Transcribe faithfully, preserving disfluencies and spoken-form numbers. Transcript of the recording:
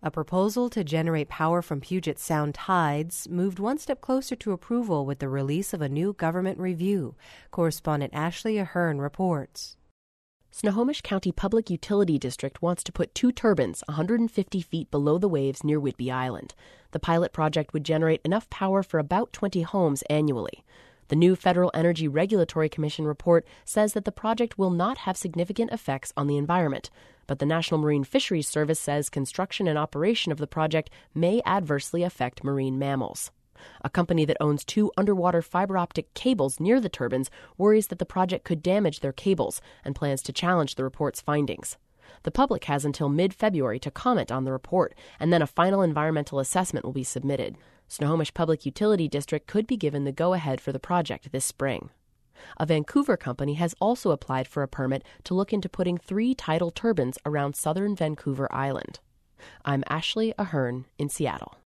A proposal to generate power from Puget Sound tides moved one step closer to approval with the release of a new government review. Correspondent Ashley Ahern reports. Snohomish County Public Utility District wants to put two turbines one hundred fifty feet below the waves near Whidbey Island. The pilot project would generate enough power for about twenty homes annually. The new Federal Energy Regulatory Commission report says that the project will not have significant effects on the environment, but the National Marine Fisheries Service says construction and operation of the project may adversely affect marine mammals. A company that owns two underwater fiber optic cables near the turbines worries that the project could damage their cables and plans to challenge the report's findings. The public has until mid-February to comment on the report, and then a final environmental assessment will be submitted. Snohomish Public Utility District could be given the go-ahead for the project this spring. A Vancouver company has also applied for a permit to look into putting three tidal turbines around southern Vancouver Island. I'm Ashley Ahern in Seattle.